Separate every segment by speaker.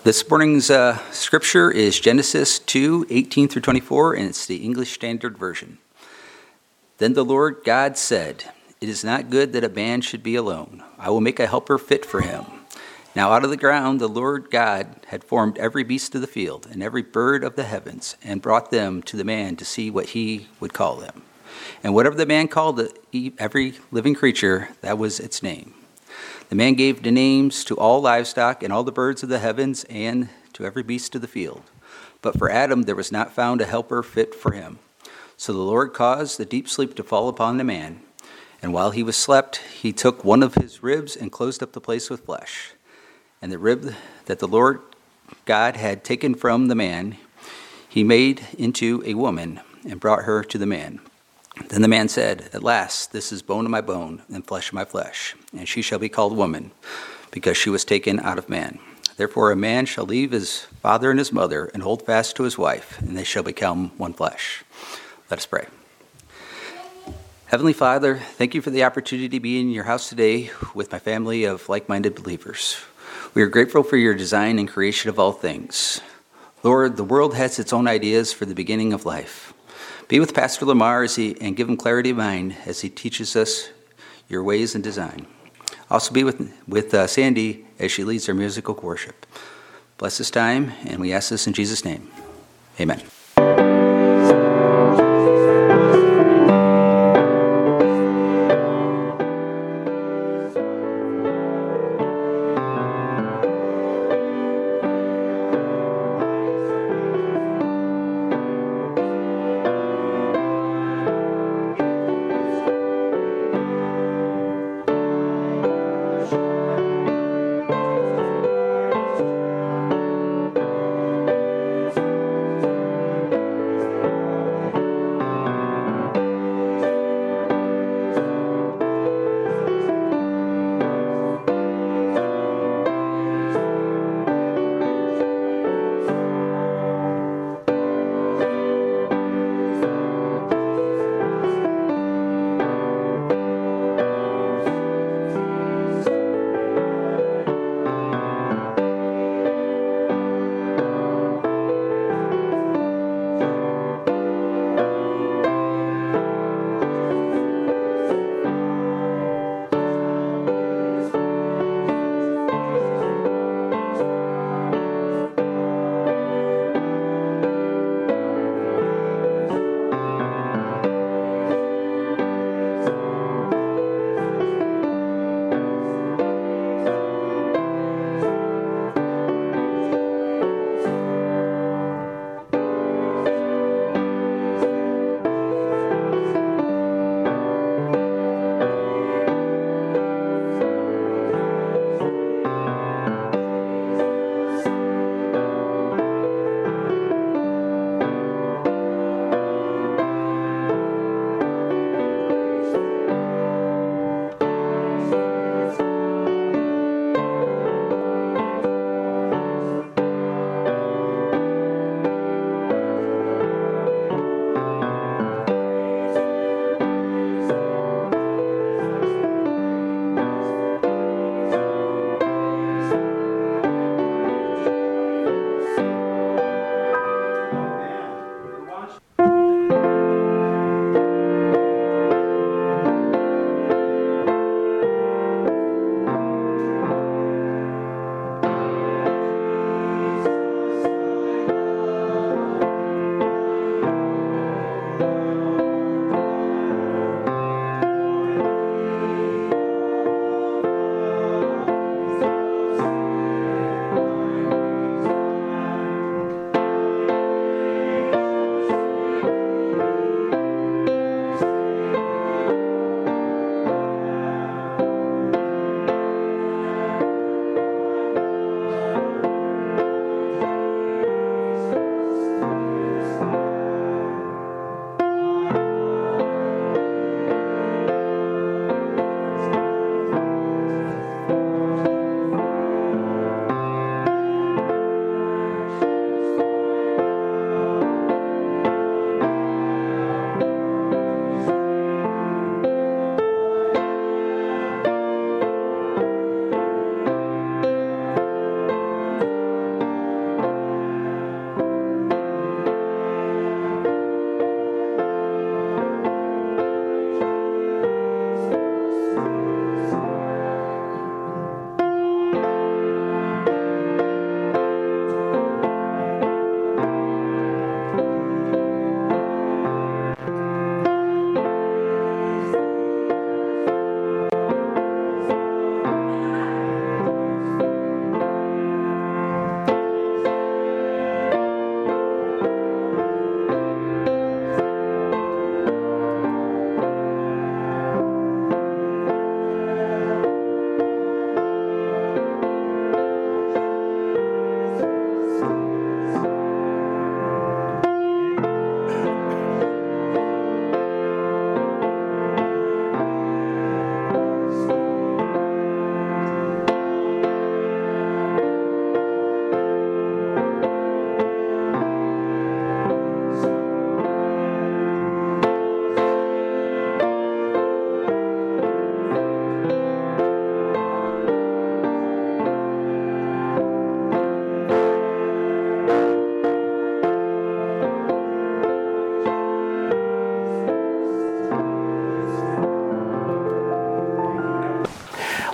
Speaker 1: This morning's scripture is Genesis 2:18 through 24, and it's the English Standard Version. Then the Lord God said, "It is not good that a man should be alone. I will make a helper fit for him." Now out of the ground the Lord God had formed every beast of the field and every bird of the heavens, and brought them to the man to see what he would call them. And whatever the man called every living creature, that was its name. The man gave the names to all livestock and all the birds of the heavens and to every beast of the field. But for Adam there was not found a helper fit for him. So the Lord caused the deep sleep to fall upon the man. And while he was slept, he took one of his ribs and closed up the place with flesh. And the rib that the Lord God had taken from the man, he made into a woman and brought her to the man. Then the man said, "At last, this is bone of my bone and flesh of my flesh, and she shall be called woman, because she was taken out of man. Therefore a man shall leave his father and his mother and hold fast to his wife, and they shall become one flesh." Let us pray. Heavenly Father, thank you for the opportunity to be in your house today with my family of like-minded believers. We are grateful for your design and creation of all things. Lord, the world has its own ideas for the beginning of life. Be with Pastor Lamar and give him clarity of mind as he teaches us your ways and design. Also be with Sandy as she leads our musical worship. Bless this time, and we ask this in Jesus' name. Amen.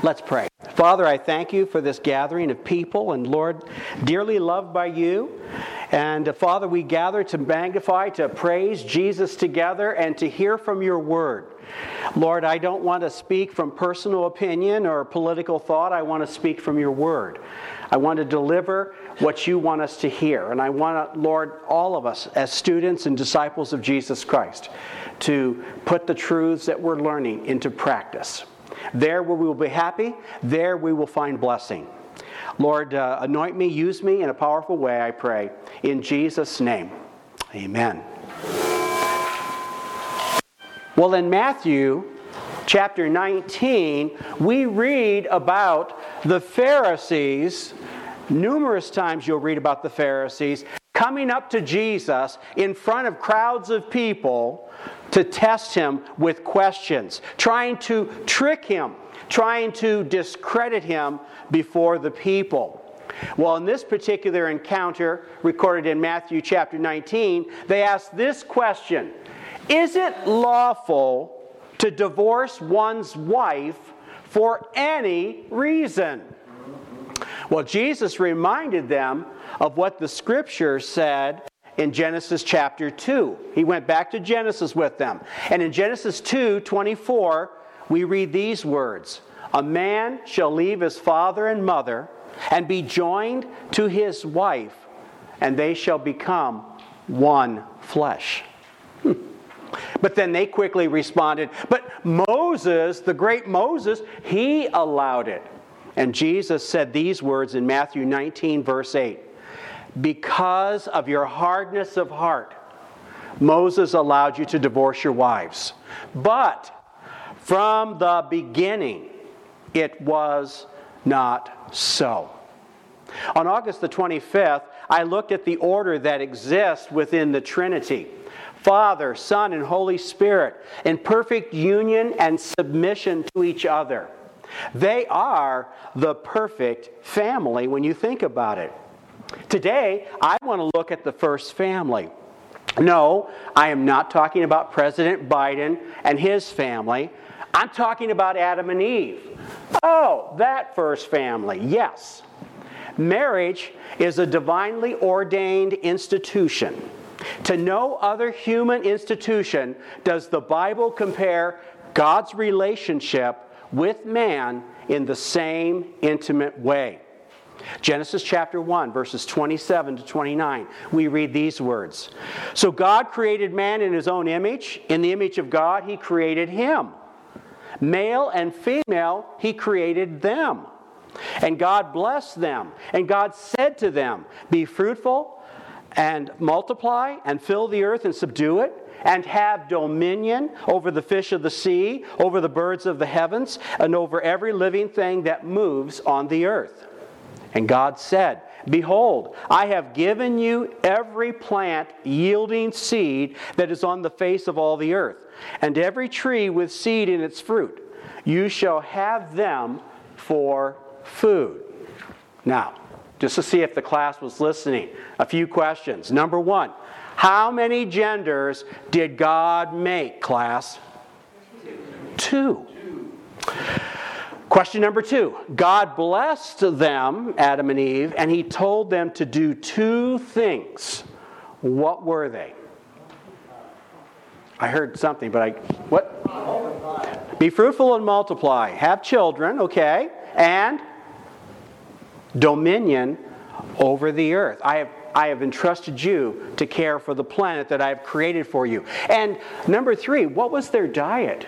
Speaker 2: Let's pray. Father, I thank you for this gathering of people, and Lord, dearly loved by you. And Father, we gather to magnify, to praise Jesus together, and to hear from your word. Lord, I don't want to speak from personal opinion or political thought. I want to speak from your word. I want to deliver what you want us to hear. And I want, Lord, all of us as students and disciples of Jesus Christ to put the truths that we're learning into practice. There where we will be happy, there we will find blessing. Lord, anoint me, use me in a powerful way, I pray. In Jesus' name, amen. Well, in Matthew chapter 19, we read about the Pharisees. Numerous times you'll read about the Pharisees coming up to Jesus in front of crowds of people to test him with questions, trying to trick him, trying to discredit him before the people. Well, in this particular encounter recorded in Matthew chapter 19, they asked this question: is it lawful to divorce one's wife for any reason? Well, Jesus reminded them of what the Scripture said in Genesis chapter 2. He went back to Genesis with them. And in Genesis 2:24, we read these words: a man shall leave his father and mother and be joined to his wife, and they shall become one flesh. But then they quickly responded, but Moses, the great Moses, he allowed it. And Jesus said these words in Matthew 19, verse 8. Because of your hardness of heart, Moses allowed you to divorce your wives. But from the beginning, it was not so. On August the 25th, I looked at the order that exists within the Trinity. Father, Son, and Holy Spirit in perfect union and submission to each other. They are the perfect family when you think about it. Today, I want to look at the first family. No, I am not talking about President Biden and his family. I'm talking about Adam and Eve. Oh, that first family, yes. Marriage is a divinely ordained institution. To no other human institution does the Bible compare God's relationship with man in the same intimate way. Genesis chapter 1, verses 27 to 29, we read these words. So God created man in his own image. In the image of God, he created him. Male and female, he created them. And God blessed them. And God said to them, be fruitful and multiply and fill the earth and subdue it, and have dominion over the fish of the sea, over the birds of the heavens, and over every living thing that moves on the earth. And God said, behold, I have given you every plant yielding seed that is on the face of all the earth, and every tree with seed in its fruit. You shall have them for food. Now, just to see if the class was listening, a few questions. Number one, how many genders did God make, class? Two. Question number two. God blessed them, Adam and Eve, and he told them to do two things. What were they? I heard something, but what? Be fruitful and multiply. Have children, okay. And dominion over the earth. I have entrusted you to care for the planet that I have created for you. And number three, what was their diet?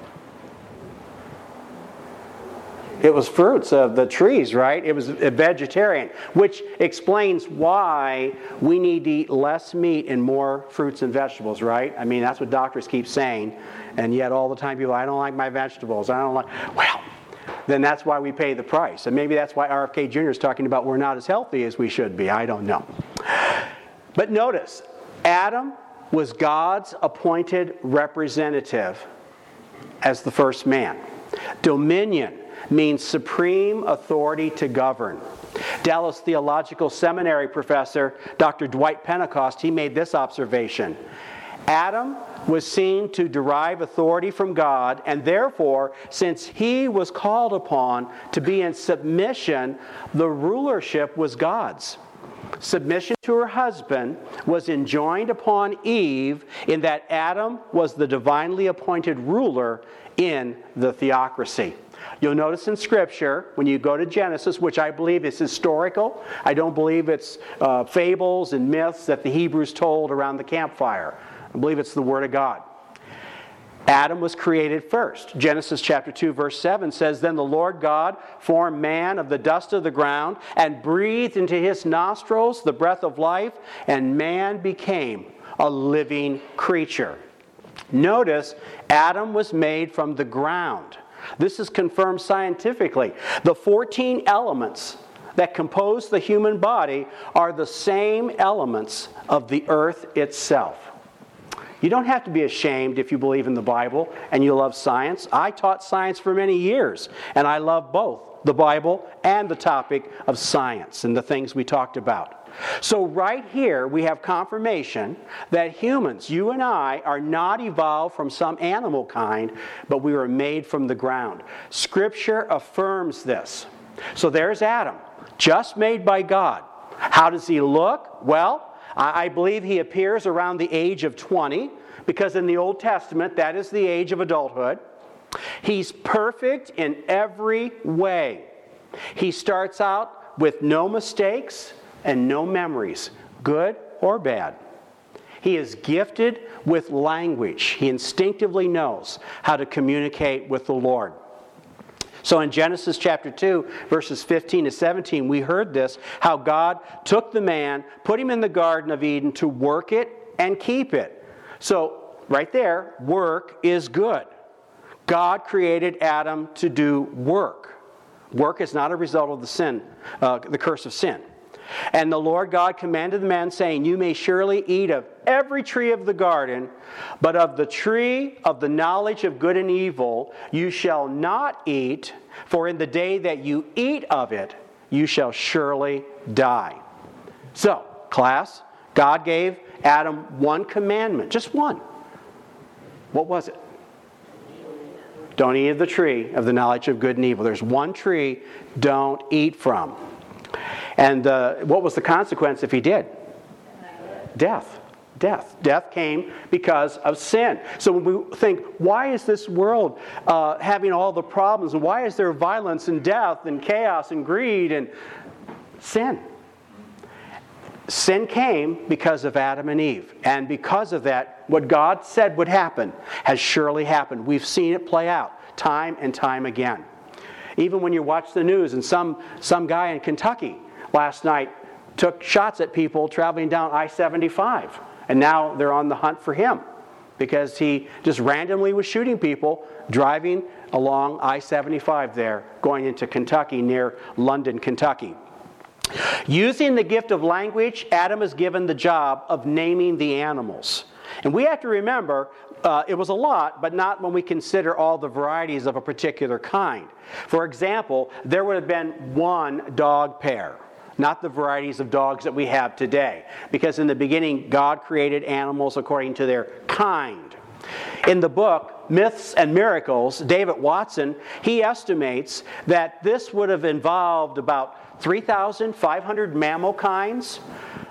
Speaker 2: It was fruits of the trees, right? It was a vegetarian, which explains why we need to eat less meat and more fruits and vegetables, right? I mean, that's what doctors keep saying. And yet all the time people, I don't like my vegetables. I don't like, well, then that's why we pay the price. And maybe that's why RFK Jr. is talking about we're not as healthy as we should be. I don't know. But notice, Adam was God's appointed representative as the first man. Dominion means supreme authority to govern. Dallas Theological Seminary professor Dr. Dwight Pentecost, he made this observation. Adam was seen to derive authority from God, and therefore, since he was called upon to be in submission, the rulership was God's. Submission to her husband was enjoined upon Eve in that Adam was the divinely appointed ruler in the theocracy. You'll notice in Scripture, when you go to Genesis, which I believe is historical, I don't believe it's fables and myths that the Hebrews told around the campfire. I believe it's the Word of God. Adam was created first. Genesis chapter 2 verse 7 says, "Then the Lord God formed man of the dust of the ground and breathed into his nostrils the breath of life, and man became a living creature." Notice, Adam was made from the ground. This is confirmed scientifically. The 14 elements that compose the human body are the same elements of the earth itself. You don't have to be ashamed if you believe in the Bible and you love science. I taught science for many years, and I love both the Bible and the topic of science and the things we talked about. So right here we have confirmation that humans, you and I, are not evolved from some animal kind, but we were made from the ground. Scripture affirms this. So there's Adam, just made by God. How does he look? Well, I believe he appears around the age of 20, because in the Old Testament, that is the age of adulthood. He's perfect in every way. He starts out with no mistakes and no memories, good or bad. He is gifted with language. He instinctively knows how to communicate with the Lord. So in Genesis chapter 2, verses 15 to 17, we heard this, how God took the man, put him in the Garden of Eden to work it and keep it. So right there, work is good. God created Adam to do work. Work is not a result of the sin, the curse of sin. And the Lord God commanded the man, saying, "You may surely eat of every tree of the garden, but of the tree of the knowledge of good and evil you shall not eat, for in the day that you eat of it, you shall surely die." So, class, God gave Adam one commandment, just one. What was it? Don't eat of the tree of the knowledge of good and evil. There's one tree don't eat from. And what was the consequence if he did? Death. Death came because of sin. So when we think, why is this world having all the problems? And why is there violence and death and chaos and greed and sin? Sin came because of Adam and Eve. And because of that, what God said would happen has surely happened. We've seen it play out time and time again. Even when you watch the news and some guy in Kentucky last night took shots at people traveling down I-75. And now they're on the hunt for him because he just randomly was shooting people driving along I-75 there, going into Kentucky, near London, Kentucky. Using the gift of language, Adam is given the job of naming the animals. And we have to remember, it was a lot, but not when we consider all the varieties of a particular kind. For example, there would have been one dog pair, not the varieties of dogs that we have today. Because in the beginning, God created animals according to their kind. In the book, Myths and Miracles, David Watson, he estimates that this would have involved about 3,500 mammal kinds,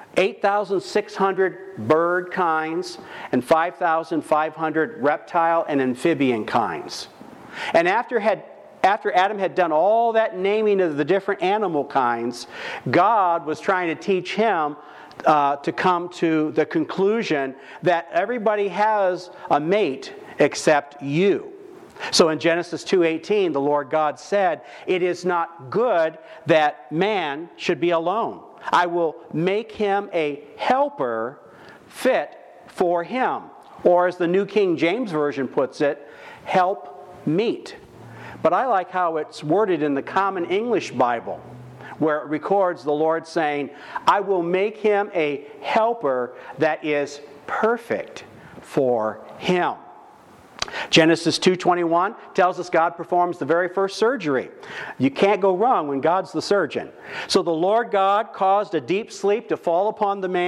Speaker 2: 8,600 bird kinds, and 5,500 reptile and amphibian kinds. And after Adam had done all that naming of the different animal kinds, God was trying to teach him to come to the conclusion that everybody has a mate except you. So in Genesis 2:18, the Lord God said, "It is not good that man should be alone. I will make him a helper fit for him." Or as the New King James Version puts it, help meet. But I like how it's worded in the Common English Bible, where it records the Lord saying, "I will make him a helper that is perfect for him." Genesis 2:21 tells us God performs the very first surgery. You can't go wrong when God's the surgeon. So the Lord God caused a deep sleep to fall upon the man,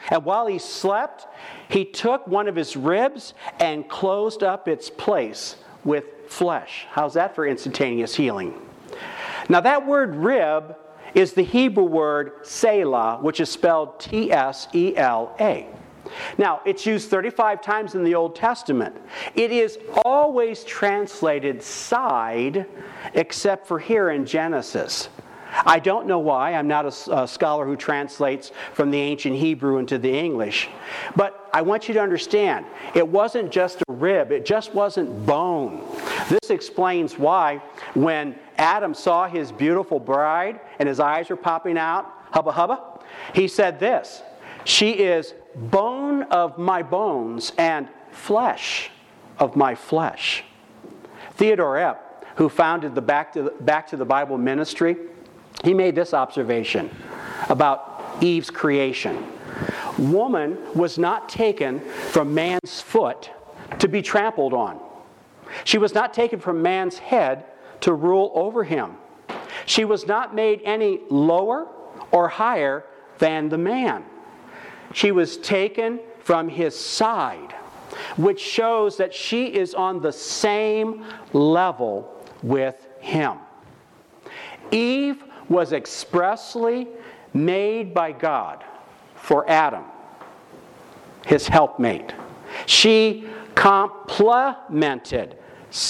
Speaker 2: And while he slept, he took one of his ribs and closed up its place with flesh. How's that for instantaneous healing? Now that word rib is the Hebrew word selah, which is spelled T-S-E-L-A. Now, it's used 35 times in the Old Testament. It is always translated side, except for here in Genesis. I don't know why. I'm not a scholar who translates from the ancient Hebrew into the English. But I want you to understand, it wasn't just a rib. It just wasn't bone. This explains why when Adam saw his beautiful bride and his eyes were popping out, hubba hubba, he said this, "She is bone of my bones and flesh of my flesh." Theodore Epp, who founded the Back to the Bible ministry, he made this observation about Eve's creation. Woman was not taken from man's foot to be trampled on. She was not taken from man's head to rule over him. She was not made any lower or higher than the man. She was taken from his side, which shows that she is on the same level with him. Eve was expressly made by God for Adam, his helpmate. She complemented,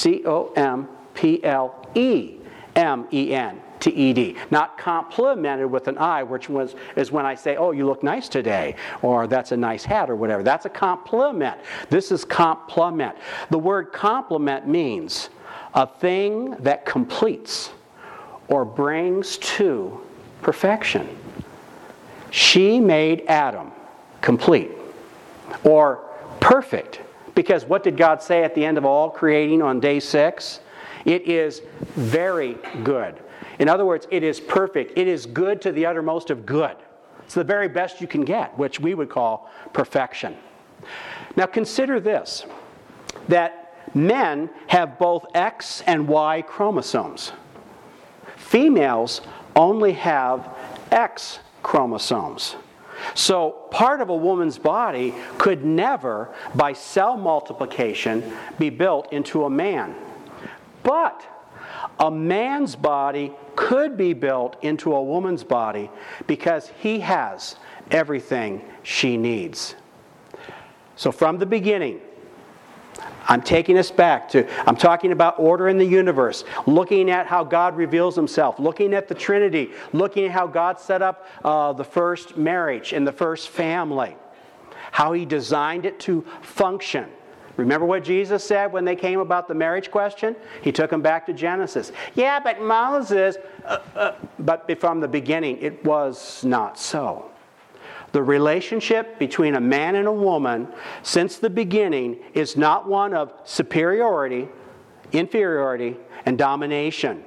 Speaker 2: C-O-M-P-L-E-M-E-N-T-E-D. Not complimented with an I, which is when I say, "Oh, you look nice today," or "That's a nice hat," or whatever. That's a compliment. This is complement. The word complement means a thing that completes or brings to perfection. She made Adam complete or perfect. Because what did God say at the end of all creating on day 6? It is very good. In other words, it is perfect. It is good to the uttermost of good. It's the very best you can get, which we would call perfection. Now consider this, that men have both X and Y chromosomes. Females only have X chromosomes. So part of a woman's body could never, by cell multiplication, be built into a man. But a man's body could be built into a woman's body because he has everything she needs. So from the beginning, I'm taking us back to, I'm talking about order in the universe, looking at how God reveals himself, looking at the Trinity, looking at how God set up the first marriage and the first family, how he designed it to function. Remember what Jesus said when they came about the marriage question? He took them back to Genesis. Yeah, but Moses, but from the beginning it was not so. The relationship between a man and a woman since the beginning is not one of superiority, inferiority, and domination.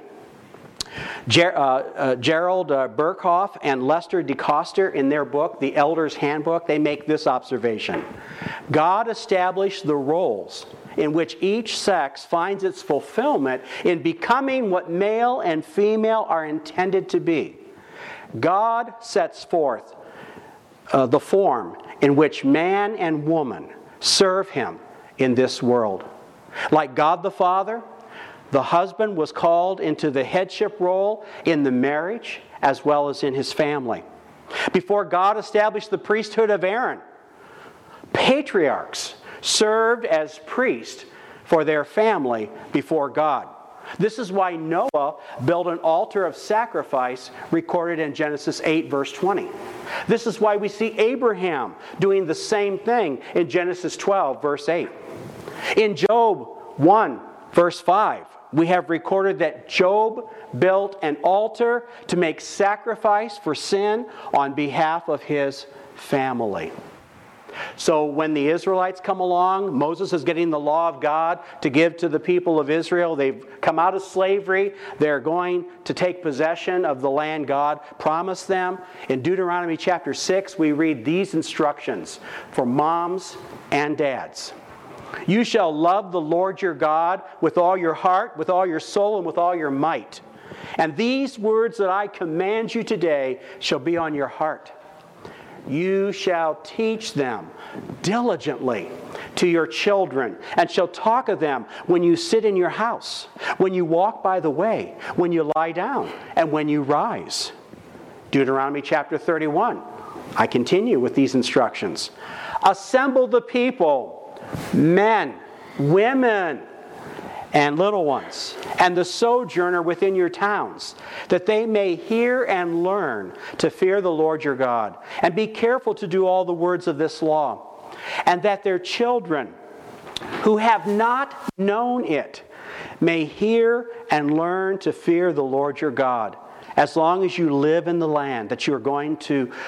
Speaker 2: Gerald Burkhoff and Lester DeCoster, in their book, The Elder's Handbook, they make this observation. God established the roles in which each sex finds its fulfillment in becoming what male and female are intended to be. God sets forth the form in which man and woman serve him in this world. Like God the Father, the husband was called into the headship role in the marriage as well as in his family. Before God established the priesthood of Aaron, patriarchs served as priests for their family before God. This is why Noah built an altar of sacrifice recorded in Genesis 8, verse 20. This is why we see Abraham doing the same thing in Genesis 12, verse 8. In Job 1, verse 5, we have recorded that Job built an altar to make sacrifice for sin on behalf of his family. So when the Israelites come along, Moses is getting the law of God to give to the people of Israel. They've come out of slavery. They're going to take possession of the land God promised them. In Deuteronomy chapter 6, we read these instructions for moms and dads. You shall love the Lord your God with all your heart, with all your soul, and with all your might. And these words that I command you today shall be on your heart. you shall teach them diligently to your children, and shall talk of them when you sit in your house, when you walk by the way, when you lie down, and when you rise. Deuteronomy chapter 31. I continue with these instructions. Assemble the people, men, women, and little ones, and the sojourner within your towns, that they may hear and learn to fear the Lord your God, and be careful to do all the words of this law, and that their children, who have not known it, may hear and learn to fear the Lord your God, as long as you live in the land that you are going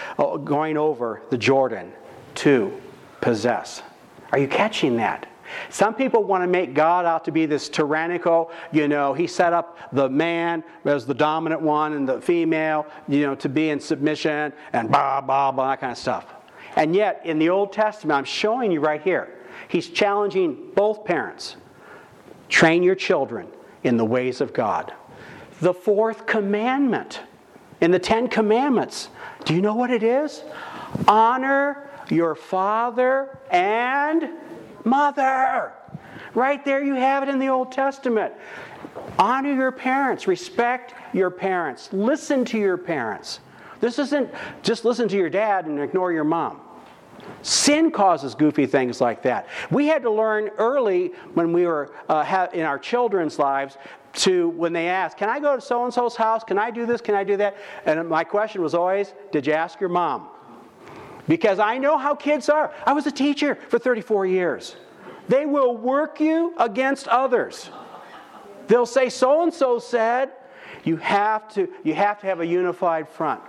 Speaker 2: over the Jordan to possess. Are you catching that? Some people want to make God out to be this tyrannical, he set up the man as the dominant one and the female, to be in submission and blah, blah, blah, that kind of stuff. And yet, in the Old Testament, I'm showing you right here, he's challenging both parents. Train your children in the ways of God. The fourth commandment in the 10 Commandments, do you know what it is? Honor your father and mother. Right there you have it in the Old Testament. Honor your parents. Respect your parents. Listen to your parents. This isn't just listen to your dad and ignore your mom. Sin causes goofy things like that. We had to learn early when we were in our children's lives when they asked, can I go to so-and-so's house? Can I do this? Can I do that? And my question was always, did you ask your mom? Because I know how kids are. I was a teacher for 34 years. They will work you against others. They'll say, so-and-so said, you have to have a unified front.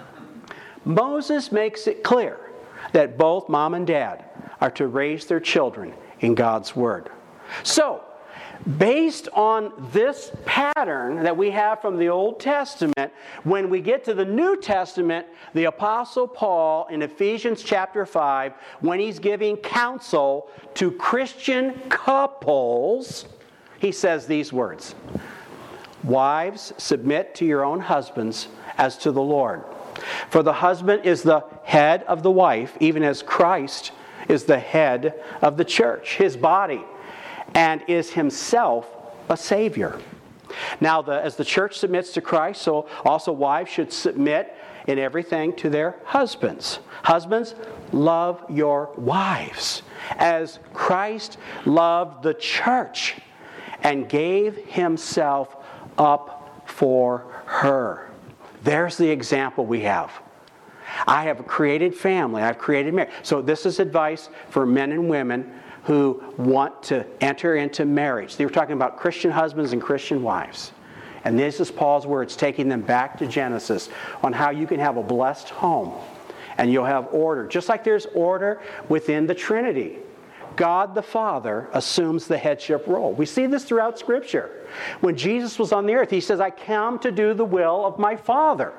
Speaker 2: Moses makes it clear that both mom and dad are to raise their children in God's Word. So, based on this pattern that we have from the Old Testament, when we get to the New Testament, the Apostle Paul in Ephesians chapter 5, when he's giving counsel to Christian couples, he says these words, "Wives, submit to your own husbands as to the Lord. For the husband is the head of the wife, even as Christ is the head of the church, his body, and is himself a Savior. Now, as the church submits to Christ, so also wives should submit in everything to their husbands. Husbands, love your wives, as Christ loved the church and gave himself up for her." There's the example we have. I have a created family. I've created marriage. So this is advice for men and women who want to enter into marriage. They were talking about Christian husbands and Christian wives. And this is Paul's words, taking them back to Genesis on how you can have a blessed home and you'll have order. Just like there's order within the Trinity. God the Father assumes the headship role. We see this throughout Scripture. When Jesus was on the earth, he says, I come to do the will of my Father.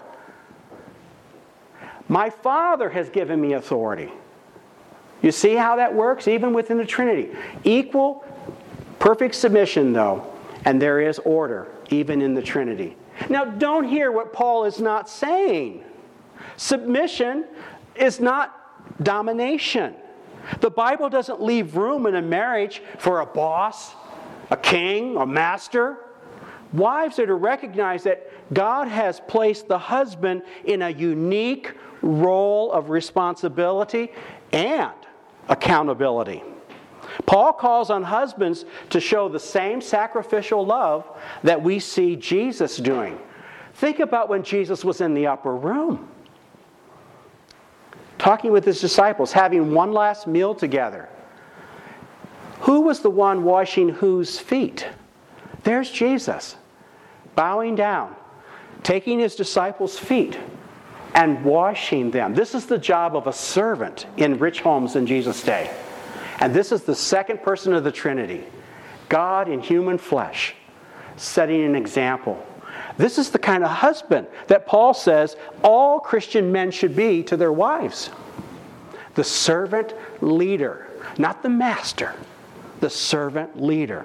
Speaker 2: My Father has given me authority. You see how that works? Even within the Trinity. Equal, perfect submission, though, and there is order, even in the Trinity. Now, don't hear what Paul is not saying. Submission is not domination. The Bible doesn't leave room in a marriage for a boss, a king, a master. Wives are to recognize that God has placed the husband in a unique role of responsibility and accountability. Paul calls on husbands to show the same sacrificial love that we see Jesus doing. Think about when Jesus was in the upper room, talking with his disciples, having one last meal together. Who was the one washing whose feet? There's Jesus, bowing down, taking his disciples' feet and washing them. This is the job of a servant in rich homes in Jesus' day. And this is the second person of the Trinity, God in human flesh, setting an example. This is the kind of husband that Paul says all Christian men should be to their wives. The servant leader, not the master, the servant leader.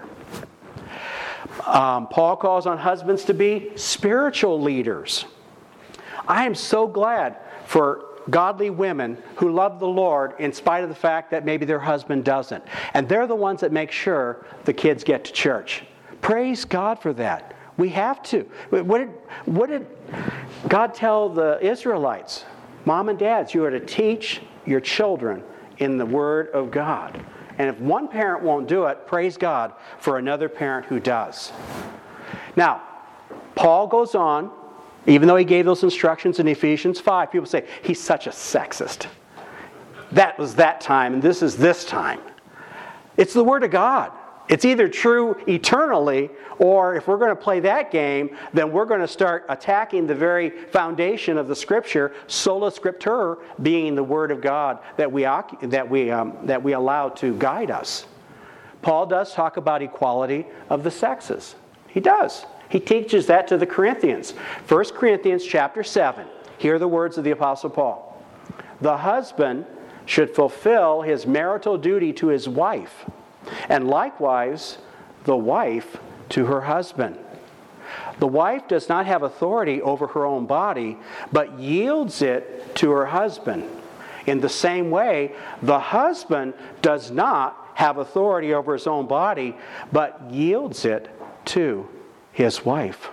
Speaker 2: Paul calls on husbands to be spiritual leaders. I am so glad for godly women who love the Lord in spite of the fact that maybe their husband doesn't. And they're the ones that make sure the kids get to church. Praise God for that. We have to. What did God tell the Israelites? Mom and dads, you are to teach your children in the Word of God. And if one parent won't do it, praise God for another parent who does. Now, Paul goes on, even though he gave those instructions in Ephesians 5, people say, he's such a sexist. That was that time, and this is this time. It's the Word of God. It's either true eternally, or if we're going to play that game, then we're going to start attacking the very foundation of the Scripture, sola scriptura, being the Word of God that we allow to guide us. Paul does talk about equality of the sexes. He does. He teaches that to the Corinthians. 1 Corinthians chapter 7. Hear the words of the Apostle Paul. The husband should fulfill his marital duty to his wife, and likewise the wife to her husband. The wife does not have authority over her own body, but yields it to her husband. In the same way, the husband does not have authority over his own body, but yields it to his wife.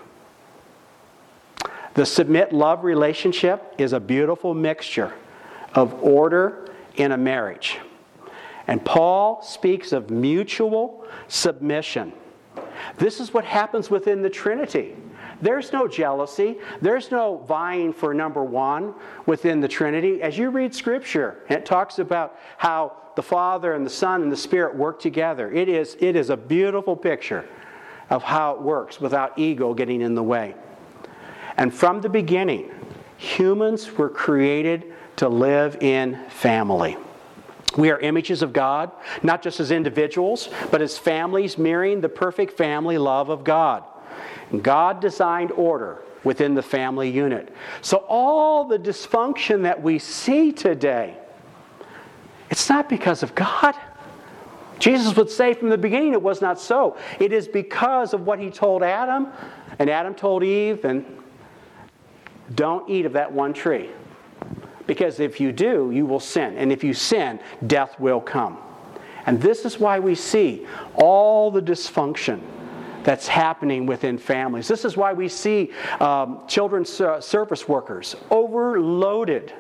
Speaker 2: The submit-love relationship is a beautiful mixture of order in a marriage. And Paul speaks of mutual submission. This is what happens within the Trinity. There's no jealousy. There's no vying for number one within the Trinity. As you read Scripture, and it talks about how the Father and the Son and the Spirit work together. It is a beautiful picture of how it works without ego getting in the way. And from the beginning, humans were created to live in family. We are images of God, not just as individuals, but as families mirroring the perfect family love of God. And God designed order within the family unit. So all the dysfunction that we see today, it's not because of God. Jesus would say from the beginning it was not so. It is because of what he told Adam, and Adam told Eve, and don't eat of that one tree. Because if you do, you will sin. And if you sin, death will come. And this is why we see all the dysfunction that's happening within families. This is why we see children's service workers overloaded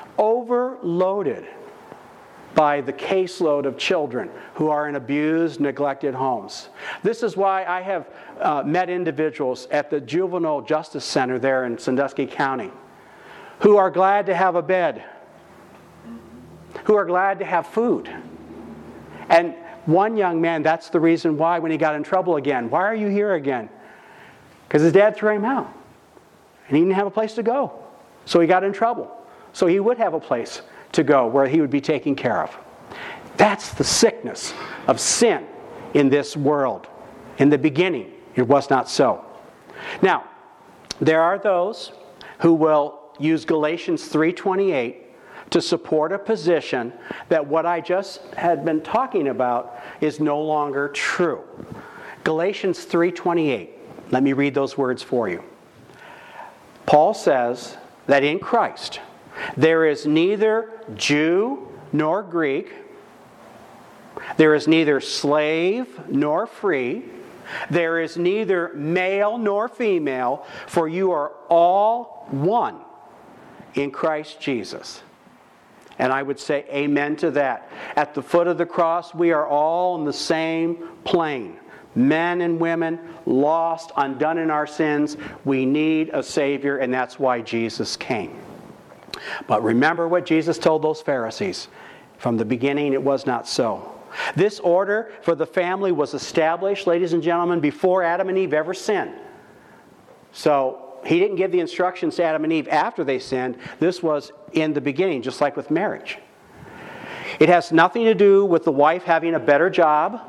Speaker 2: by the caseload of children who are in abused, neglected homes. This is why I have met individuals at the Juvenile Justice Center there in Sandusky County who are glad to have a bed, who are glad to have food. And one young man, that's the reason why when he got in trouble again, why are you here again? Because his dad threw him out. And he didn't have a place to go. So he got in trouble. So he would have a place to go where he would be taken care of. That's the sickness of sin in this world. In the beginning, it was not so. Now, there are those who will use Galatians 3:28 to support a position that what I just had been talking about is no longer true. Galatians 3:28. Let me read those words for you. Paul says that in Christ there is neither Jew nor Greek, there is neither slave nor free, there is neither male nor female, for you are all one in Christ Jesus. And I would say amen to that. At the foot of the cross, we are all on the same plane. Men and women, lost, undone in our sins. We need a Savior, and that's why Jesus came. But remember what Jesus told those Pharisees. From the beginning, it was not so. This order for the family was established, ladies and gentlemen, before Adam and Eve ever sinned. So he didn't give the instructions to Adam and Eve after they sinned. This was in the beginning, just like with marriage. It has nothing to do with the wife having a better job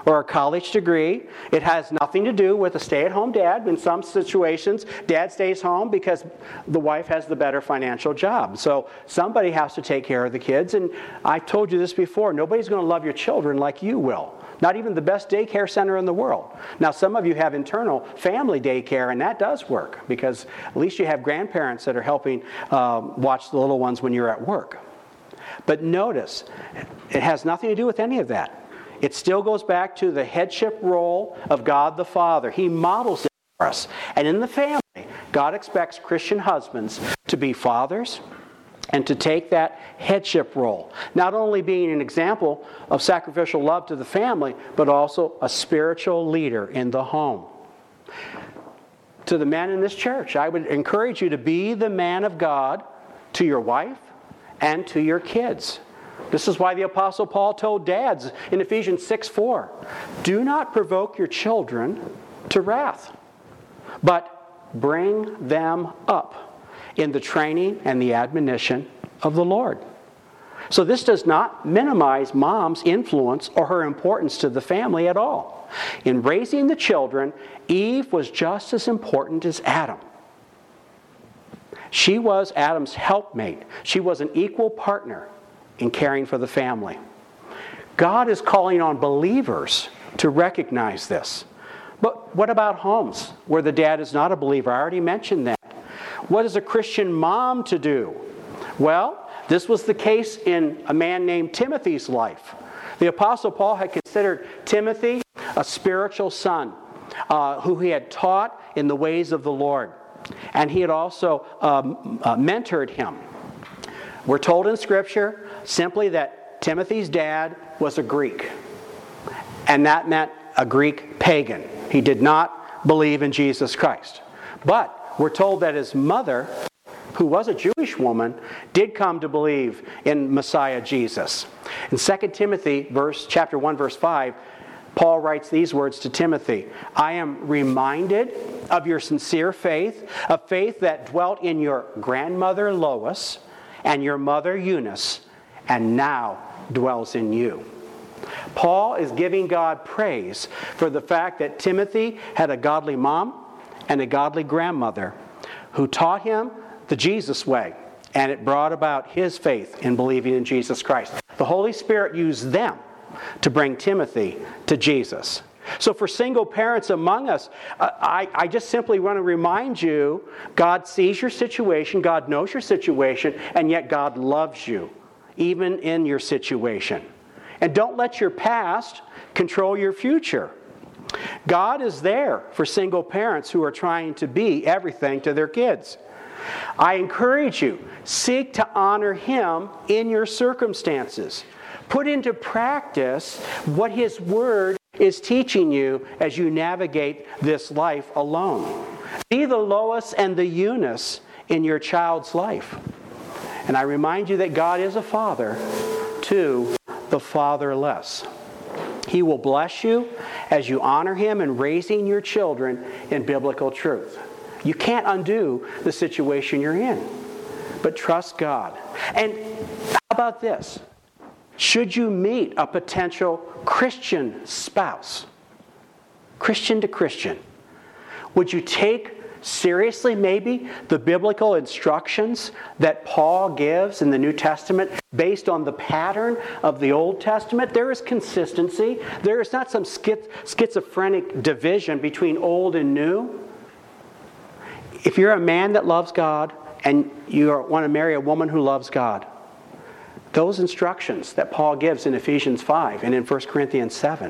Speaker 2: or a college degree. It has nothing to do with a stay-at-home dad. In some situations, dad stays home because the wife has the better financial job. So somebody has to take care of the kids. And I've told you this before, nobody's going to love your children like you will. Not even the best daycare center in the world. Now, some of you have internal family daycare, and that does work because at least you have grandparents that are helping watch the little ones when you're at work. But notice, it has nothing to do with any of that. It still goes back to the headship role of God the Father. He models it for us. And in the family, God expects Christian husbands to be fathers and to take that headship role. Not only being an example of sacrificial love to the family, but also a spiritual leader in the home. To the men in this church, I would encourage you to be the man of God to your wife and to your kids. This is why the Apostle Paul told dads in Ephesians 6:4, do not provoke your children to wrath, but bring them up in the training and the admonition of the Lord. So this does not minimize mom's influence or her importance to the family at all. In raising the children, Eve was just as important as Adam. She was Adam's helpmate. She was an equal partner in caring for the family. God is calling on believers to recognize this. But what about homes where the dad is not a believer? I already mentioned that. What is a Christian mom to do? Well, this was the case in a man named Timothy's life. The Apostle Paul had considered Timothy a spiritual son who he had taught in the ways of the Lord. And he had also mentored him. We're told in Scripture simply that Timothy's dad was a Greek. And that meant a Greek pagan. He did not believe in Jesus Christ. But we're told that his mother, who was a Jewish woman, did come to believe in Messiah Jesus. In 2 Timothy chapter 1, verse 5, Paul writes these words to Timothy, I am reminded of your sincere faith, a faith that dwelt in your grandmother Lois and your mother Eunice, and now dwells in you. Paul is giving God praise for the fact that Timothy had a godly mom and a godly grandmother who taught him the Jesus way, and it brought about his faith in believing in Jesus Christ. The Holy Spirit used them to bring Timothy to Jesus. So for single parents among us, I just simply want to remind you, God sees your situation, God knows your situation, and yet God loves you, even in your situation. And don't let your past control your future. God is there for single parents who are trying to be everything to their kids. I encourage you, seek to honor Him in your circumstances. Put into practice what His Word is teaching you as you navigate this life alone. Be the Lois and the Eunice in your child's life. And I remind you that God is a father to the fatherless. He will bless you as you honor Him in raising your children in biblical truth. You can't undo the situation you're in, but trust God. And how about this? Should you meet a potential Christian spouse, Christian to Christian, would you take seriously maybe the biblical instructions that Paul gives in the New Testament based on the pattern of the Old Testament? There is consistency. There is not some schizophrenic division between old and new. If you're a man that loves God and you want to marry a woman who loves God, those instructions that Paul gives in Ephesians 5 and in 1 Corinthians 7,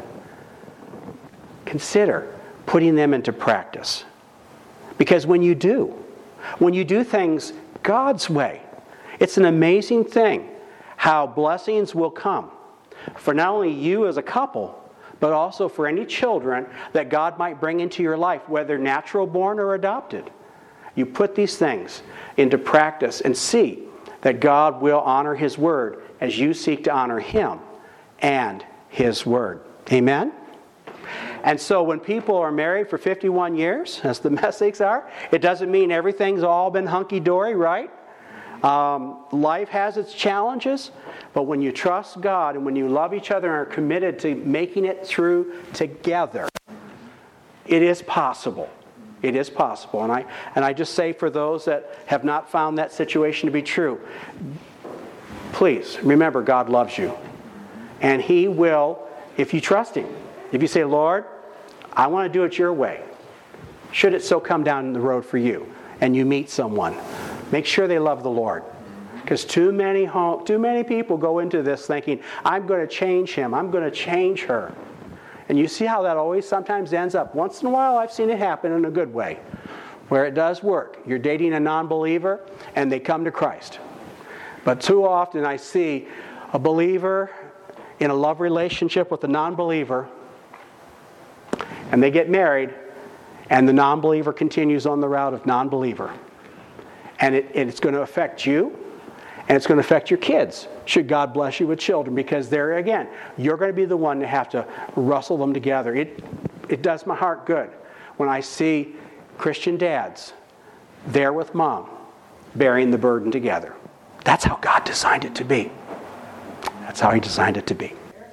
Speaker 2: consider putting them into practice. Because when you do things God's way, it's an amazing thing how blessings will come for not only you as a couple, but also for any children that God might bring into your life, whether natural born or adopted. You put these things into practice and see that God will honor His Word as you seek to honor Him and His Word. Amen? And so when people are married for 51 years, as the Messics are, it doesn't mean everything's all been hunky-dory, right? Life has its challenges, but when you trust God and when you love each other and are committed to making it through together, it is possible. It is possible. And I just say for those that have not found that situation to be true, please remember God loves you. And He will, if you trust Him. If you say, Lord, I want to do it your way, should it so come down the road for you, and you meet someone, make sure they love the Lord. Because too many people go into this thinking, I'm going to change him, I'm going to change her. And you see how that always sometimes ends up. Once in a while I've seen it happen in a good way, where it does work. You're dating a non-believer and they come to Christ. But too often I see a believer in a love relationship with a non-believer, and they get married, and the non-believer continues on the route of non-believer. And it's going to affect you, and it's going to affect your kids, should God bless you with children, because there again, you're going to be the one to have to wrestle them together. It does my heart good when I see Christian dads there with mom, bearing the burden together. That's how God designed it to be. That's how He designed it to be.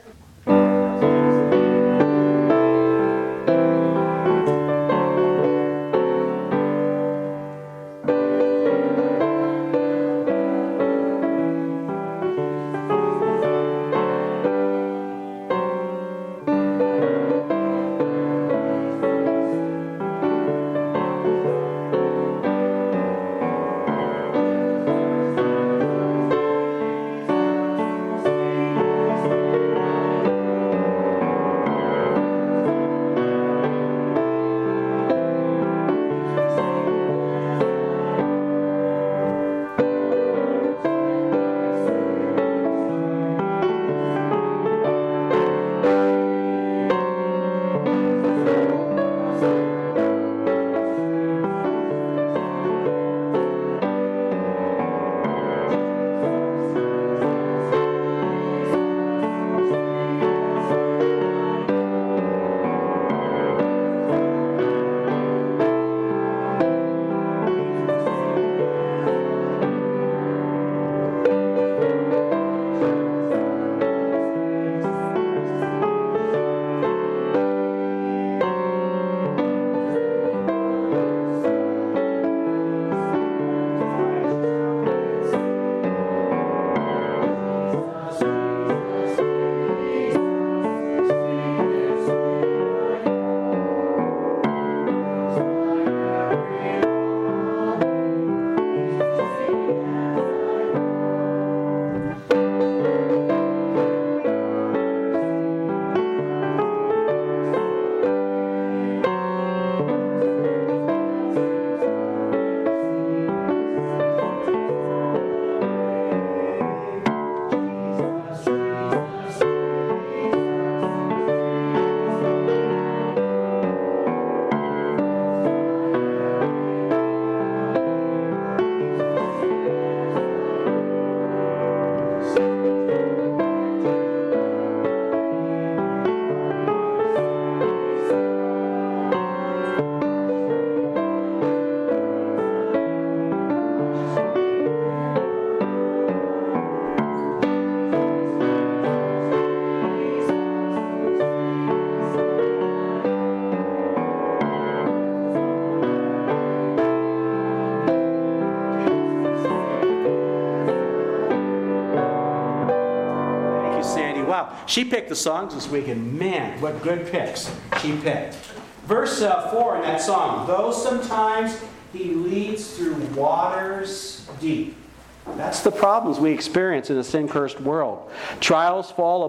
Speaker 2: She picked the songs this week, and man, what good picks she picked. Verse 4 in that song, though sometimes He leads through waters deep. That's the problems we experience in a sin-cursed world. Trials fall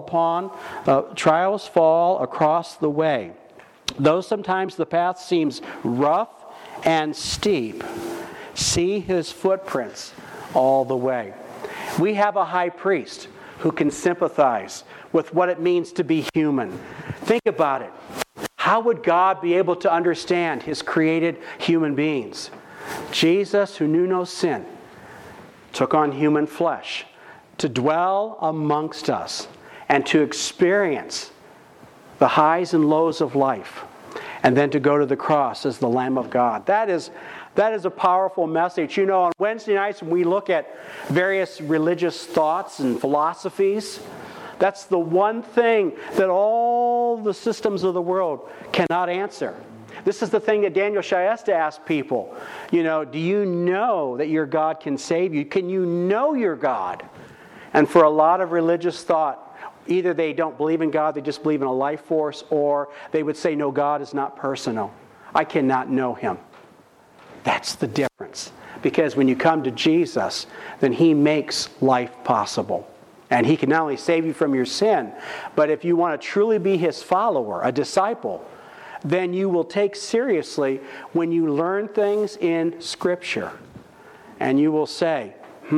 Speaker 2: across the way. Though sometimes the path seems rough and steep, see His footprints all the way. We have a high priest who can sympathize with what it means to be human. Think about it. How would God be able to understand His created human beings? Jesus, who knew no sin, took on human flesh to dwell amongst us and to experience the highs and lows of life, and then to go to the cross as the Lamb of God. That is That is a powerful message. You know, on Wednesday nights when we look at various religious thoughts and philosophies, that's the one thing that all the systems of the world cannot answer. This is the thing that Daniel Shyesta asked people. You know, do you know that your God can save you? Can you know your God? And for a lot of religious thought, either they don't believe in God, they just believe in a life force, or they would say, no, God is not personal. I cannot know Him. That's the difference. Because when you come to Jesus, then He makes life possible. And He can not only save you from your sin, but if you want to truly be His follower, a disciple, then you will take seriously when you learn things in Scripture. And you will say,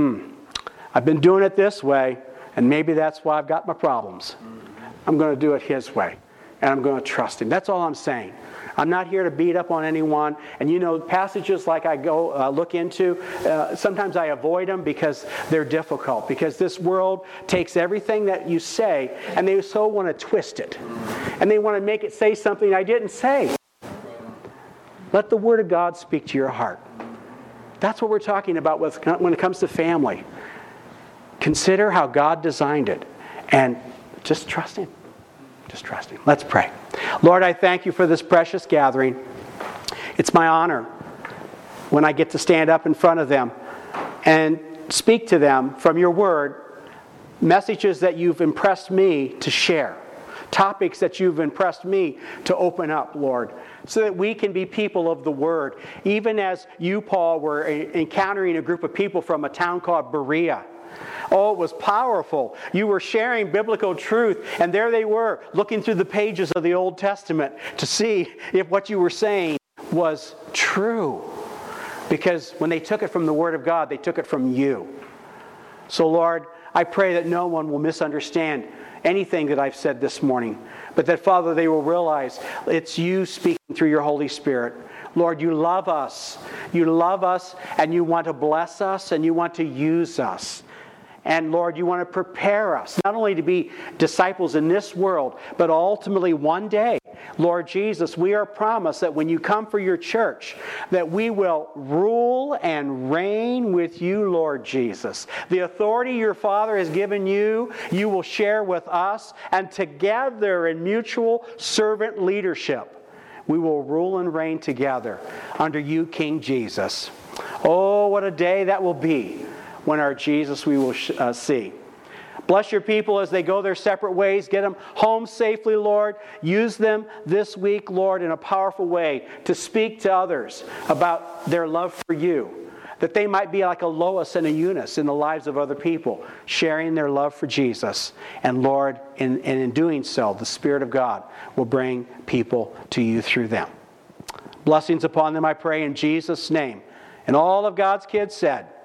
Speaker 2: I've been doing it this way, and maybe that's why I've got my problems. I'm going to do it His way, and I'm going to trust Him. That's all I'm saying. I'm not here to beat up on anyone. And you know, passages like I go look into, sometimes I avoid them because they're difficult. Because this world takes everything that you say and they so want to twist it. And they want to make it say something I didn't say. Let the Word of God speak to your heart. That's what we're talking about when it comes to family. Consider how God designed it. And just trust Him. Just trust Him. Let's pray. Lord, I thank You for this precious gathering. It's my honor when I get to stand up in front of them and speak to them from Your Word, messages that You've impressed me to share, topics that You've impressed me to open up, Lord, so that we can be people of the Word. Even as you, Paul, were encountering a group of people from a town called Berea. Oh, it was powerful. You were sharing biblical truth, and there they were, looking through the pages of the Old Testament to see if what you were saying was true. Because when they took it from the Word of God, they took it from You. So, Lord, I pray that no one will misunderstand anything that I've said this morning, but that, Father, they will realize it's You speaking through Your Holy Spirit. Lord, You love us. You love us, and You want to bless us, and You want to use us. And Lord, You want to prepare us, not only to be disciples in this world, but ultimately one day, Lord Jesus, we are promised that when You come for Your church, that we will rule and reign with You, Lord Jesus. The authority Your Father has given You, You will share with us, and together in mutual servant leadership, we will rule and reign together under You, King Jesus. Oh, what a day that will be when our Jesus we will see. Bless Your people as they go their separate ways. Get them home safely, Lord. Use them this week, Lord, in a powerful way to speak to others about their love for You, that they might be like a Lois and a Eunice in the lives of other people, sharing their love for Jesus. And Lord, in doing so, the Spirit of God will bring people to You through them. Blessings upon them, I pray, in Jesus' name. And all of God's kids said,